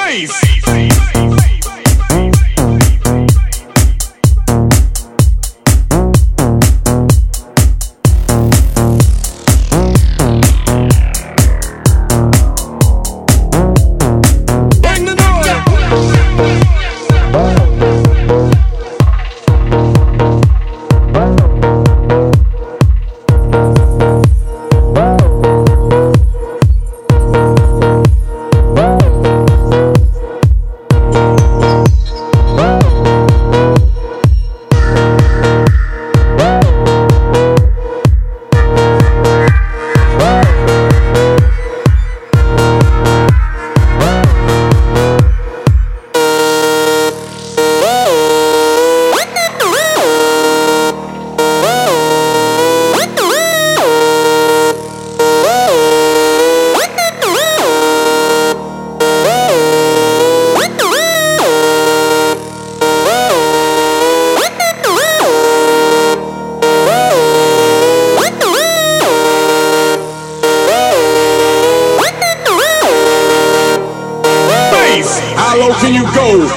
How low can you go?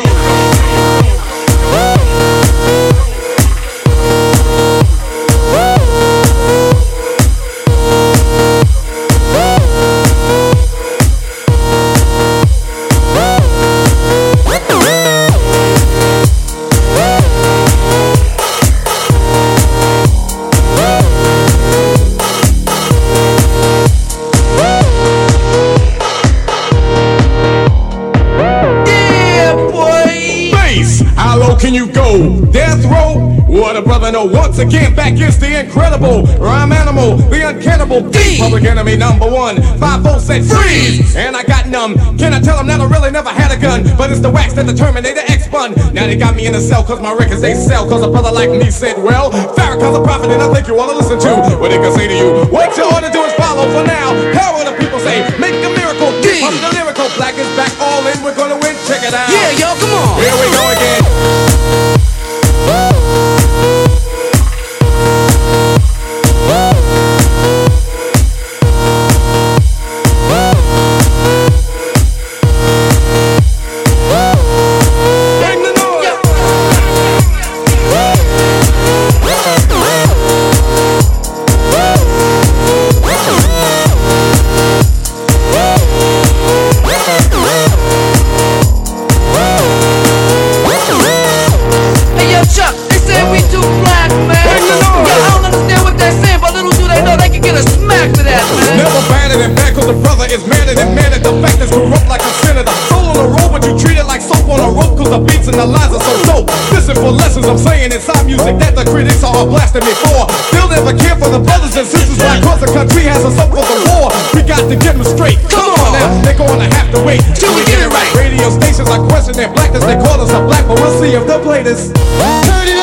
Can you go? Death row? What a brother know. Once again, back is the incredible rhyme animal, the uncannibal D. Public enemy number one. 5-0 said freeze, and I got numb. Can I tell them that I really never had a gun? But it's the wax that the Terminator X spun. Now they got me in a cell cause my records they sell. Cause a brother like me said, well, Farrakhan's a prophet and I think you wanna listen to what they can say to you. What you ought to do is follow for now. How will the people say? Make a miracle. D. Pump the lyrical. Black is back all in. We're gonna win. Check it out. Yeah, y'all, come on. Here we go again. Is madder than mad at the fact that's corrupt like a senator. Soul on the road, but you treat it like soap on a rope. Cause the beats and the lines are so dope. Listen for lessons I'm saying inside music that the critics are blasting me for. Still never care for the brothers and sisters right across the country has us up for the war. We got to get them straight. Come on now, they're gonna have to wait till we get it right. Radio stations are questioning their blackness. They call us a black, but we'll see if they'll play this. Turn it up.